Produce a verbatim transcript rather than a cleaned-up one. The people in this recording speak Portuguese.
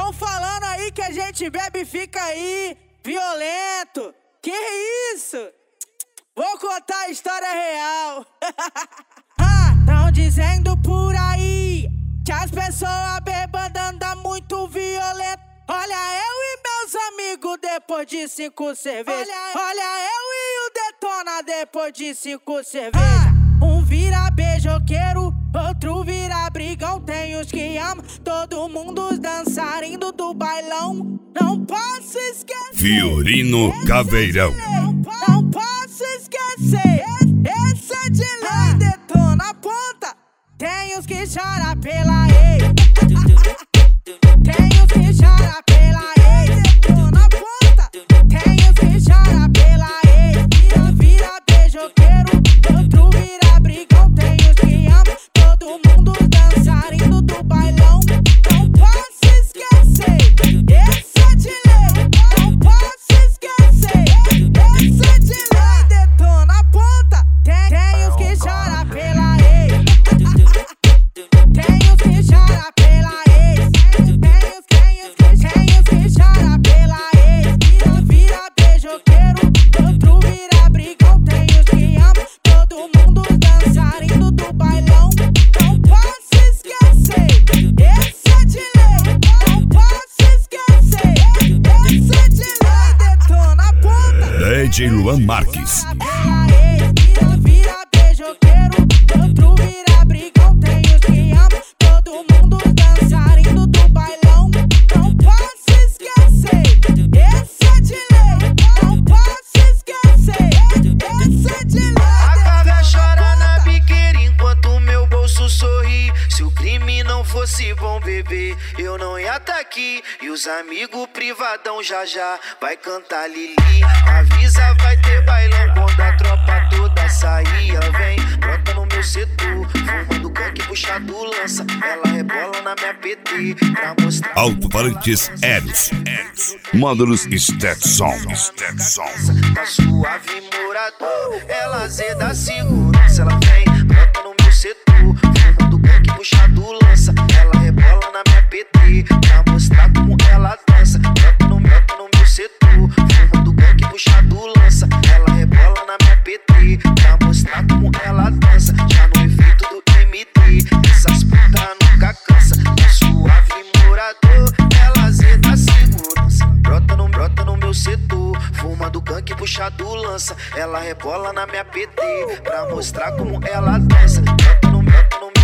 tão falando aí que a gente bebe e fica aí violento. Que isso? Vou contar a história real. ah, tão dizendo por aí que as pessoas bêbadas andam muito violento. Olha eu e meus amigos depois de cinco cervejas. Olha, olha eu e o Detona depois de cinco cervejas. Ah, um vira beijoqueiro, outro vira brigão. Tem os que amam, todo mundo os dançarinos do bailão. Não posso esquecer Fiorino Caveirão. Não posso esquecer essa de lei. Detona a ponta. Tem os que choram pela ex. Tem os que choram pela ex. Detona a ponta. Tem os que choram pela ex. Vira, vira beijoqueiro, outro vira brigão. Tem os que amam, todo mundo dançarino do bailão. Não posso esquecer essa de lei. Não posso esquecer essa de lei. Detona a ponta. Tem, tem os que choram pela ex. Tem os que choram pela ex. Tem os, tem os, tem os que choram pela ex. Vira, vira beijoqueiro, outro vira brigão. Tem os que amam, todo mundo dançarino do bailão. Não posso esquecer essa de lei. Não posso esquecer essa de lei. Detona a ponta. D J Luan Marques. Vira, vira beijoqueiro, outro vira brigão. Tem os que amam, todo mundo dançarino do bailão. Não posso esquecer essa de lei. Não posso esquecer essa de lei. A cara chora na biqueira enquanto meu bolso sorri. Se o crime não fosse bom, bebê, eu não ia tá aqui. E os amigos privadão já já vai cantar Lili. Avisa, vai ter bailão quando a tropa toda sair. Ela vem, brota no meu setor, fumando canque, puxado lança. Ela rebola na minha P T pra mostrar. Alto-falantes Eros. Módulos Stetson. Tá suave, morador, ela azeda segurança. Ela vem, brota no meu setor, fumando canque, puxado lança. Ela rebola na minha P T pra mostrar como ela dança. Brota no, brota no meu setor, fumando canque, puxado lança. Ela rebola na minha P T pra mostrar como ela dança. Já no efeito do M D, essas putas nunca cansa. Tá suave, morador, ela azeda segurança. Brota no, brota no meu setor, fumando canque, puxado lança. Ela rebola na minha P T pra mostrar como ela dança. Brota no, brota no